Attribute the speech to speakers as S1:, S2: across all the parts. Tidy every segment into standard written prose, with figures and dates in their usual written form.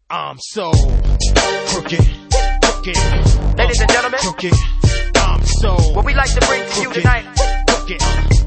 S1: I'm so crooked.
S2: Ladies and gentlemen,
S1: Crooked. I'm so
S2: what we like to bring to you tonight,
S1: crooked.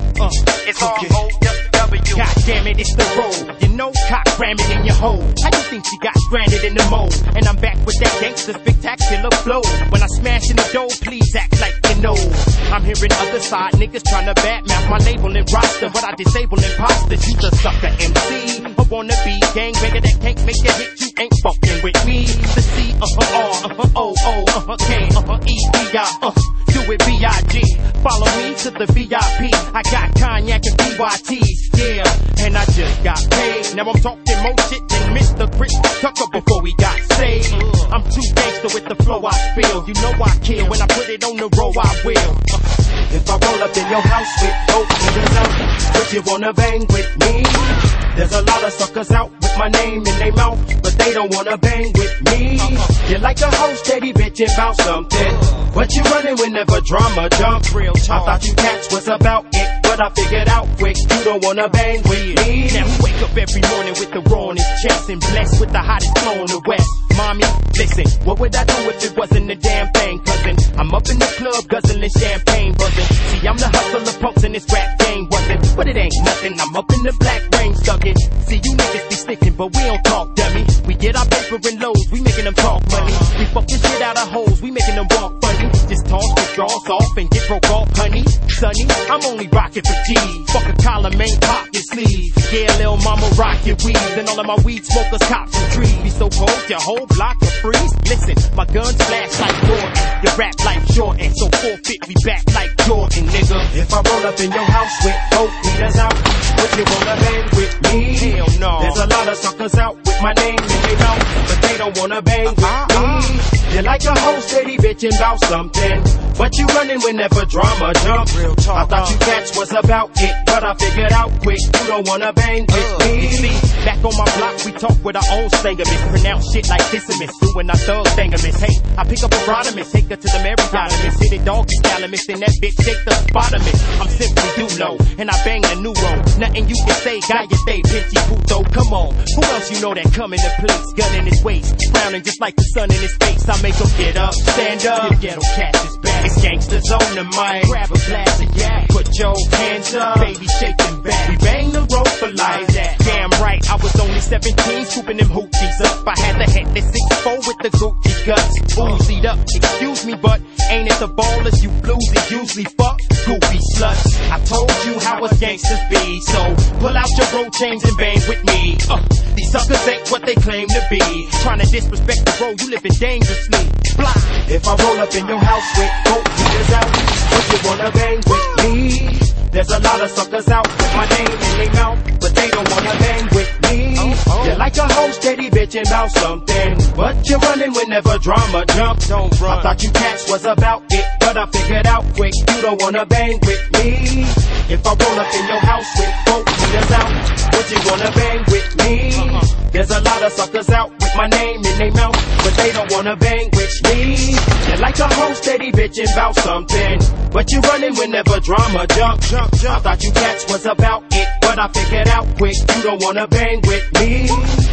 S2: it's all
S1: Crooked.
S2: OWW.
S1: God damn it, it's the road. You know, cock ram it in your hole. How you think she got stranded in the mold? And I'm back with that gangster spectacular flow. When I smash in the dough, please act like you know. I'm hearing other side niggas trying to badmouth my label and roster, but I disable imposters. You's a sucker MC. I wanna be gangbanger that can't make a hit. You ain't fucking with me. The C, R, O, K, E, B, I, do it B.I.G. Follow me to the VIP. I got cognac and PYTs, yeah, and I just got paid. Now I'm talking more shit than Mr. Chris Tucker before we got saved. I'm too gangster with the flow I feel. You know I kill when I put it on the road. I will.
S3: If I roll up in your house with both niggas out, would you wanna bang with me? There's a lot of suckers out with my name in their mouth, but they don't wanna bang with me. You're like a hoe steady bitching about something, but you running whenever drama jump.
S1: Real talk.
S3: I thought you cats was about it, but I figured out quick you don't wanna bang with me.
S1: Now we wake up every morning with the raw in his chest and blessed with the hottest flow in the west. Mommy, listen, what would I do if it wasn't a damn thing, cousin? I'm up in the club guzzling champagne, buzzing. See, I'm the hustler, punks in this rap game, wasn't. But it ain't nothing, I'm up in the black rain, stugging. See, you niggas be sticking, but we don't talk, dummy. We get our paper in loads, we making them talk money. We fucking shit out of hoes, we making them walk funny. Just toss the draws off and get broke off, honey. Sonny, I'm only rocking for G's. Fuck a collar, main pocket sleeves. Yeah, lil' mama rock your weeds, and all of my weed smokers cops and trees. Be so cold, your whole block will freeze. Listen, my guns flash like Jordan, your rap like Jordan, so forfeit we back like Jordan, nigga.
S3: If I roll up in your house with both meters out, would you wanna bang with me?
S1: Hell no.
S3: There's a lot of suckers out with my name in their mouth, but they don't wanna bang with me. You're like a hoe steady bitching about something, but you running whenever drama jump.
S1: Real talk,
S3: I thought you cats was about it, but I figured out quick you don't wanna bang with
S1: You
S3: me.
S1: see, back on my block, we talk with our own singer, mispronounce shit like Dissimus, doing our thug thingamus. Hey, I pick up a Rodimus, take her to the Marriott, hit it doggy style, and then that bitch shake the bottomist. I'm simply Dulo, and I bang the new roll. Nothing you can say, guy, you stay pinchy puto. Come on, who else you know that come into place? Gun in his waist, frowning just like the sun in his face. I make him get up, stand up. The ghetto cat is back. It's gangsters on the mic. Grab a blast of yak. Put your hands up, baby, shaking back. We bang the rope for life. Damn right, I was only 17, scooping them hoochies up. I had the head that 6'4" with the Gucci guts. Uzied up, excuse me, but ain't it the ballers you bluesy usually fuck? Goofy sluts. I told you how us gangsters be, so pull out your road chains and bang with me. These suckers ain't what they claim to be. Trying to disrespect the road, you living dangerously. Blah.
S3: If I roll up in your house with both meters out, would you wanna bang with me? There's a lot of suckers out with my name in their mouth, but they don't wanna bang with me. You're like a hoe steady bitching about something, but you're running whenever drama jump.
S1: Don't run.
S3: I thought you cats was about it, but I figured out quick you don't wanna bang with me. If I roll up in your house with both meters out, would you wanna bang with me? There's a lot of suckers out with my name in their mouth, but they don't wanna bang with me. You're like a hoe steady bitching about something, but you running whenever drama jump. I thought you cats was about it, but I figured out quick you don't wanna bang with me.